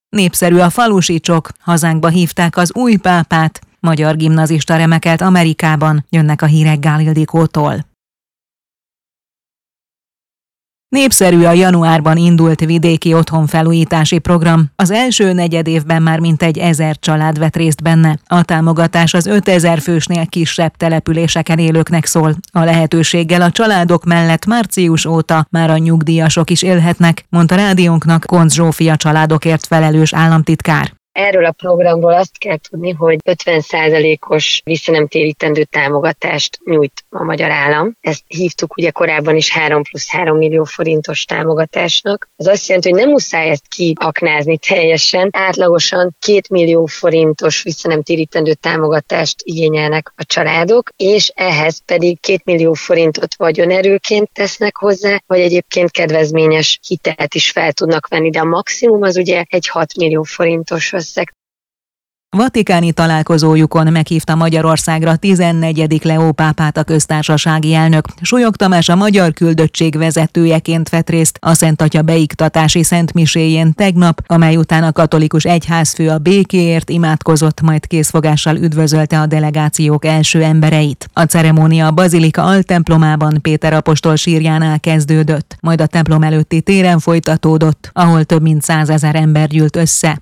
Népszerű a falusicsok, hazánkba hívták az új pápát, magyar gimnazista remekelt Amerikában, jönnek a hírek Gál Ildikótól. Népszerű a januárban indult vidéki otthonfelújítási program. Az első negyedévben már mintegy 1000 család vett részt benne. A támogatás az 5000 fősnél kisebb településeken élőknek szól. A lehetőséggel a családok mellett március óta már a nyugdíjasok is élhetnek, mondta rádiónknak Koncz Zsófia családokért felelős államtitkár. Erről a programról azt kell tudni, hogy 50%-os visszanemtérítendő támogatást nyújt a magyar állam. Ezt hívtuk ugye korábban is 3+3 millió forintos támogatásnak. Ez azt jelenti, hogy nem muszáj ezt kiaknázni teljesen. Átlagosan 2 millió forintos visszanemtérítendő támogatást igényelnek a családok, és ehhez pedig 2 millió forintot vagyonerőként tesznek hozzá, vagy egyébként kedvezményes hitelt is fel tudnak venni, de a maximum az ugye egy 6 millió forintos összeg. Vatikáni találkozójukon meghívta Magyarországra 14. Leó pápát a köztársasági elnök. Súlyog Tamás a magyar küldöttség vezetőjeként vett részt a Szent Atya beiktatási szentmiséjén tegnap, amely után a katolikus egyházfő a békéért imádkozott, majd készfogással üdvözölte a delegációk első embereit. A ceremónia a bazilika altemplomában Péter apostol sírjánál kezdődött, majd a templom előtti téren folytatódott, ahol több mint 100 000 ember gyűlt össze.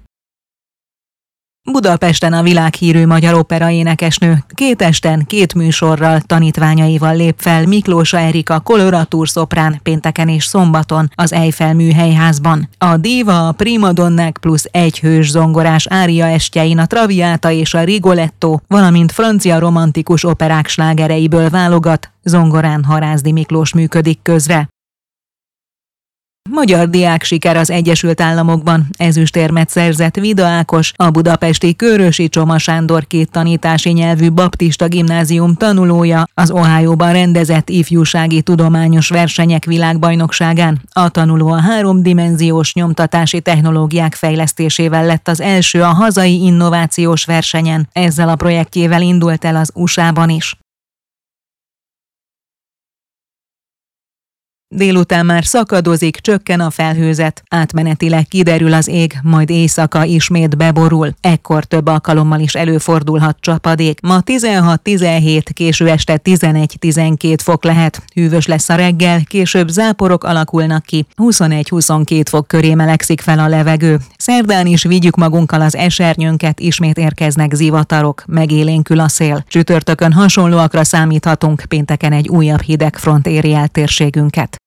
Budapesten a világhírű magyar operaénekesnő 2 esten 2 műsorral tanítványaival lép fel Miklósa Erika koloratúr szoprán pénteken és szombaton az Eiffel műhelyházban. A díva a primadonnák plusz 1 hős zongorás ária estjein a Traviata és a Rigoletto, valamint francia romantikus operák slágereiből válogat, zongorán Harázdi Miklós működik közre. Magyar diák siker az Egyesült Államokban. Ezüstérmet szerzett Vida Ákos, a budapesti Körösi Csoma Sándor 2 tanítási nyelvű baptista gimnázium tanulója az Ohióban rendezett ifjúsági tudományos versenyek világbajnokságán. A tanuló a 3-dimenziós nyomtatási technológiák fejlesztésével lett az első a hazai innovációs versenyen. Ezzel a projektjével indult el az USA-ban is. Délután már szakadozik, csökken a felhőzet, átmenetileg kiderül az ég, majd éjszaka ismét beborul. Ekkor több alkalommal is előfordulhat csapadék. Ma 16-17, késő este 11-12 fok lehet. Hűvös lesz a reggel, később záporok alakulnak ki. 21-22 fok köré melegszik fel a levegő. Szerdán is vigyük magunkkal az esernyőnket, ismét érkeznek zivatarok, megélénkül a szél. Csütörtökön hasonlóakra számíthatunk, pénteken egy újabb hideg front éri el térségünket.